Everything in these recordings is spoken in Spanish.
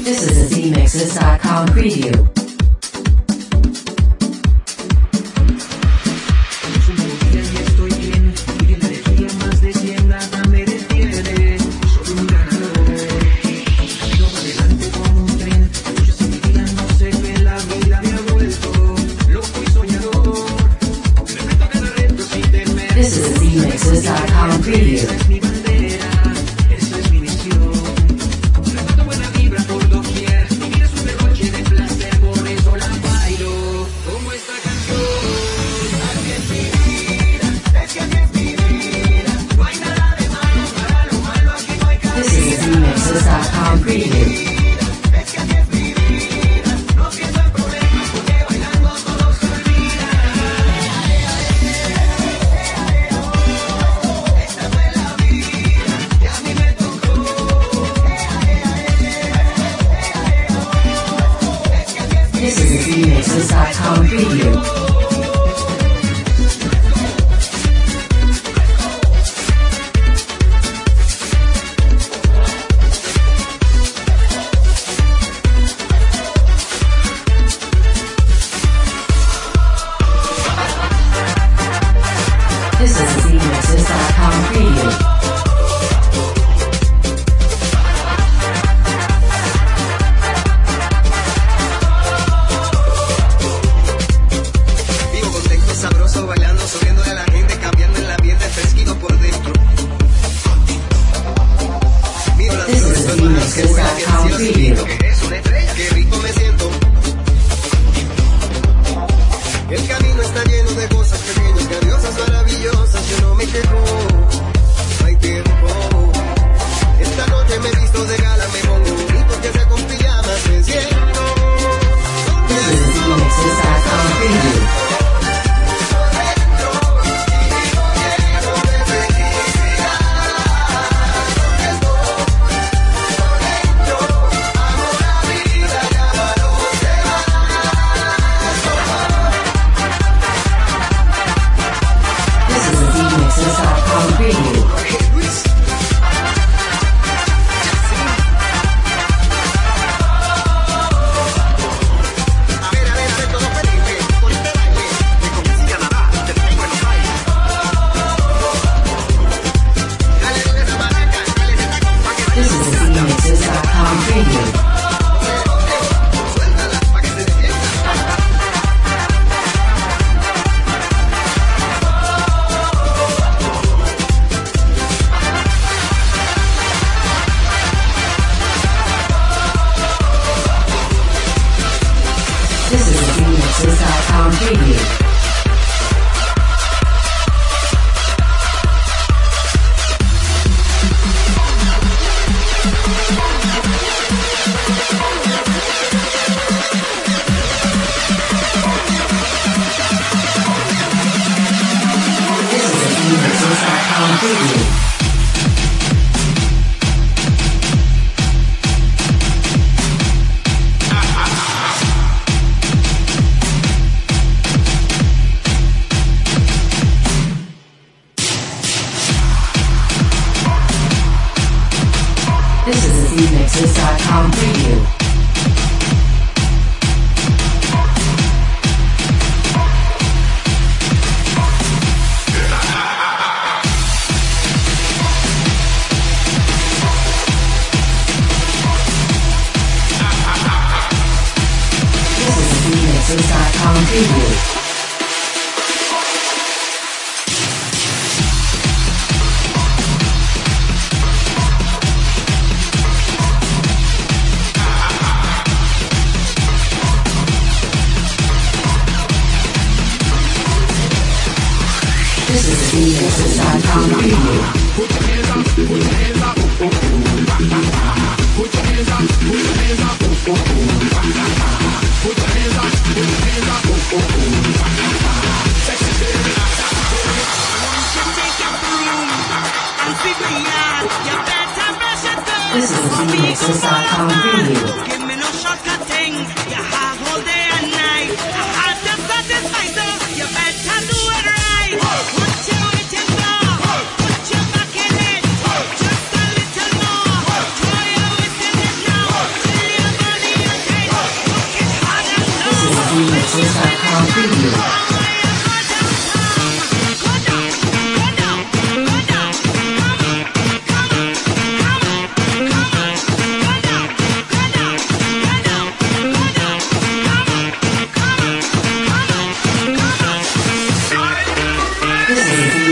This is a ZMixes.com preview. This is a ZMixes.com preview. ZMixes.com preview. This is a ZMixes.com preview. This is a ZMixes.com preview. Vivo contento, sabroso, bailando, subiéndole a la gente, cambiando el ambiente, fresquito por dentro. Miro las This flores, is a son más que buenas, que el ZMixes.com cielo preview. azulito, que es una estrella, qué rico me siento. El camino está lleno de cosas pequeñas, grandiosas, maravillosas, yo no me quejo, no hay tiempo. Esta noche me visto de gala, me pongo bonito, que sea con pijamas, me siento. This is a ZMixes.com preview. This is a ZMixes.com preview. A ver, todo feliz, con este baile, me comencé a nadar, te tengo en los bailes. Dale esa maraca, dale esa compa que This is a ZMixes.com preview. suéltala, pa' que se defienda. This is a ZMixes.com preview. This is a ZMixes.com preview. This is a ZMixes.com preview. This is a ZMixes.com preview. This is a ZMixes.com preview. This is a ZMixes.com preview. Give me no shortcut thing. You have all day and night. I have to satisfy, so you better do it right. What you waiting for? Put your back in it. Just a little more. Throw your waist in it now. Till you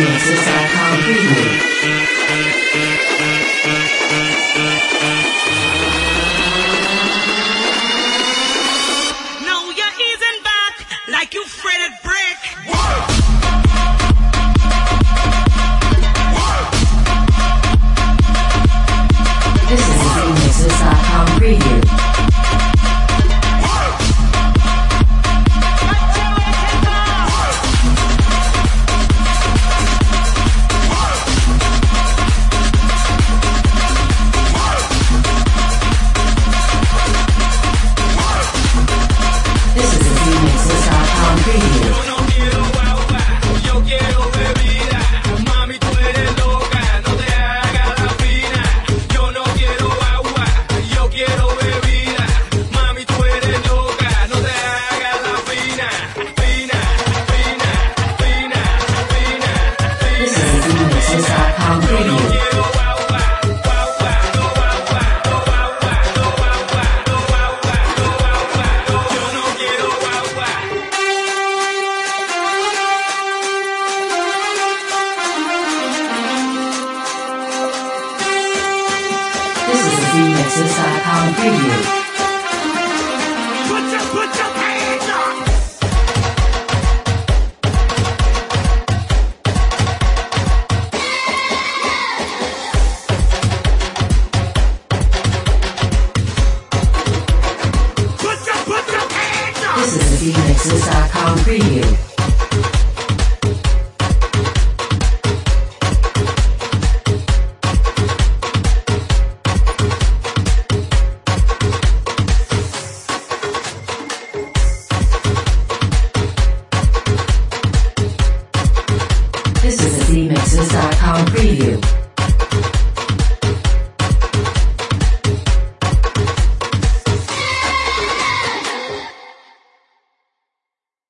ZMixes.com preview. Now you're easing back like you fretted brick. This is a ZMixes.com preview. This is a ZMixes.com preview. Yo no quiero agua, yo quiero bebida. Mami, tú eres loca, no te hagas la fina. Yo no quiero agua, yo quiero bebida. Mami, tú eres loca, no te hagas la fina. Fina, fina, fina, fina, fina. This is a ZMixes.com preview. Quiero agua, agua, no agua, no agua, no agua, no agua, no agua. Yo no quiero agua. This is a ZMixes.com preview. Put your hands up. Put your hands up. This is a ZMixes.com preview. This is a ZMixes.com preview.